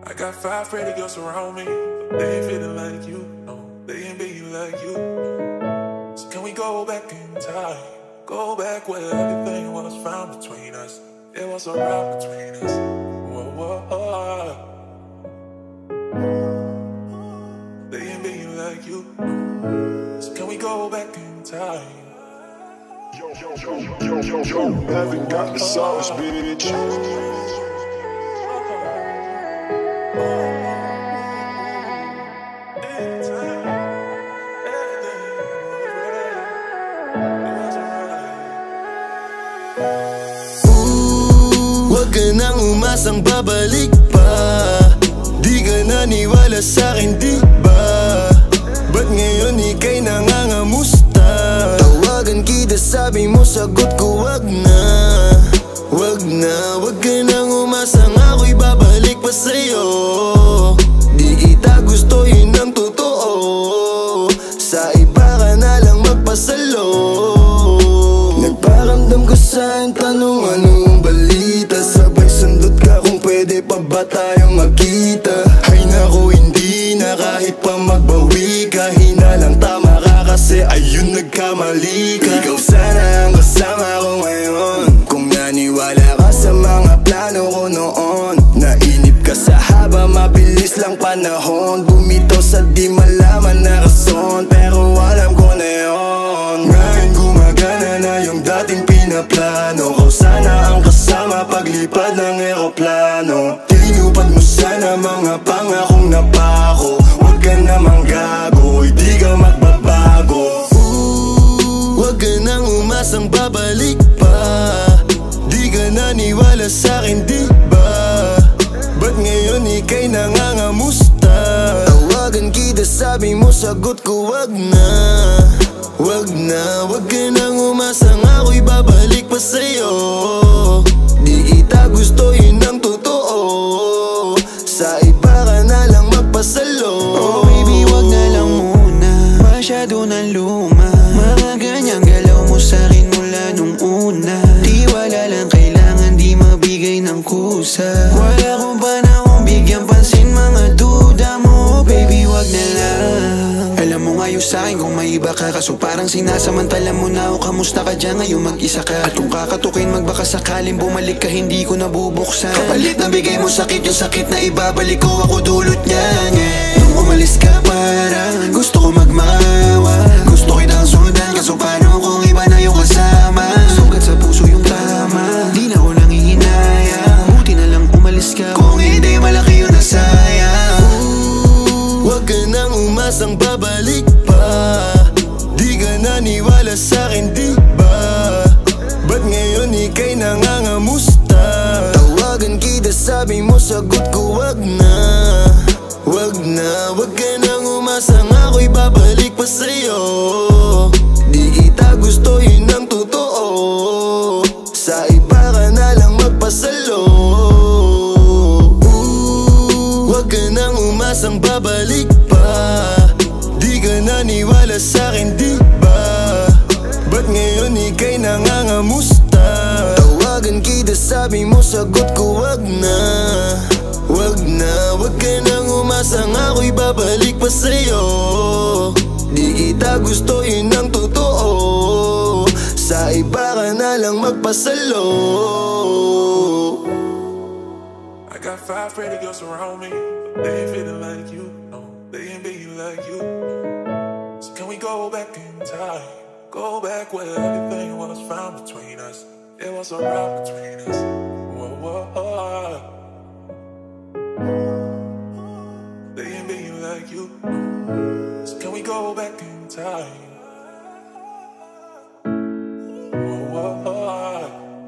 I got 5 pretty girls around me, but they ain't feeling like you. No, they ain't being like you. So can we go back in time? Go back where everything was found between us. There was a rock between us. Whoa, whoa, whoa. They ain't being like you. So can we go back in time? Yo, haven't got the sauce, bitch. Huwag ka nang umasang babalik pa. Di ka naniwala sa'kin, di ba? Ba't ngayon ika'y nangangamusta? Tawagan kita, sabi mo, sagot ko wag na. Wag na, wag ka nang umasang ako'y babalik pa sa'yo. Di kita gusto, yun ang totoo. Sa iba ka na lang magpasalo. Nagparamdam ko sa'yo, tanong anong balita. Sabay sundot ka kung pwede pa ba tayong magkita. Ay naku, hindi na kahit pa magbawi ka. Hinalang tama ka kasi ayun nagkamali ka. Ikaw sana ang kasama ko ngayon. Kung naniwala ka sa mga plano ko noon. Nainip ka sa haba, mabilis lang panahon. Bumitaw sa di malaman na rason, pero alam ko na yun. Ngayon gumagana na yung dating pinaplano. Kau sana ang kasama paglipad ng eroplano. Tinupad mo sana mga pangakong napako. Huwag ka namang gago, hindi ka magbabago. Huwag ka nang umasang babalik pa. Di ka naniwala sa'kin, di ba? Ba't ngayon ika'y nangangamusta? Tawagan kita, sabi mo, sagot ko wag na. Wag na, wag ka nang umasang ako'y babalik pa sa'yo. Di kita gusto, yun ang totoo. Sa iba ka na lang magpasalo. Oh baby, wag na lang muna. Masyado na luma. Mga ganyang galaw mo sa'kin mula nung una. Di wala lang kailangan, di mabigay ng kusa. Wala kong panahon bigyan pansin mga duda mo. Baby, wag na lang. Alam mo ngayon sa'kin kung may iba ka. Kaso parang sinasamantala mo na ako. Kamusta ka dyan ngayon mag-isa ka? At kung kakatukin magbaka sakaling bumalik ka, hindi ko nabubuksan. Kapalit na bigay mo sakit, yung sakit na ibabalik ko, ako dulot niyan, yeah. Nung umalis ka parang gusto ko magmawa. Gusto kitang sundan, kaso paano kung iba na yung kasama? Sugat sa puso yung tama, di na ko nangihinayang. Buti na lang umalis ka, kung hindi malaki yung nasayang. Huwag ka nang umasang babalik pa. Di ka naniwala sa'kin, di ba? Ba't ngayon ika'y nangangamusta? Tawagan kita, sabi mo, sagot ko wag na. Wag na, wag ka nang umasang ako'y babalik pa sa'yo. Di kita gusto, yun ang totoo. Sa iba ka na lang magpasalo. Huwag ka nang umasang babalik pa. Di ka naniwala sa'kin, di ba? Ba't ngayon ika'y nangangamusta? Tawagan kita, sabi mo, sagot ko wag na. Wag na, wag ka nang umasang ako'y babalik pa sa'yo. Di kita gusto, yun ang totoo. Sa iba ka na lang magpasalo. I got 5 pretty girls around me, but they ain't feeling like you. No, they ain't being like you. So can we go back in time? Go back where everything was found between us. There was a rock between us. Whoa, whoa, whoa. They ain't being like you. So can we go back in time?